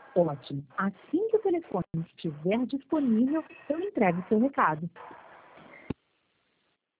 Ótimo. Assim que o telefone estiver disponível, eu entrego o seu recado.